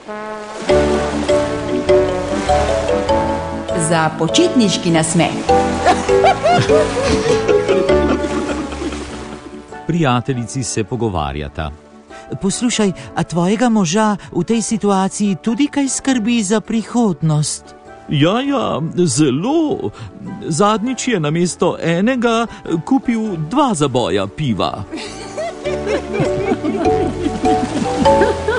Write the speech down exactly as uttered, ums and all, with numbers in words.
Za počitniški nasmeh. Prijateljici se pogovarjata. Poslušaj, a tvojega moža v tej situaciji tudi kaj skrbi za prihodnost? Ja, ja, zelo. Zadnjič je namesto enega kupil dva zaboja piva.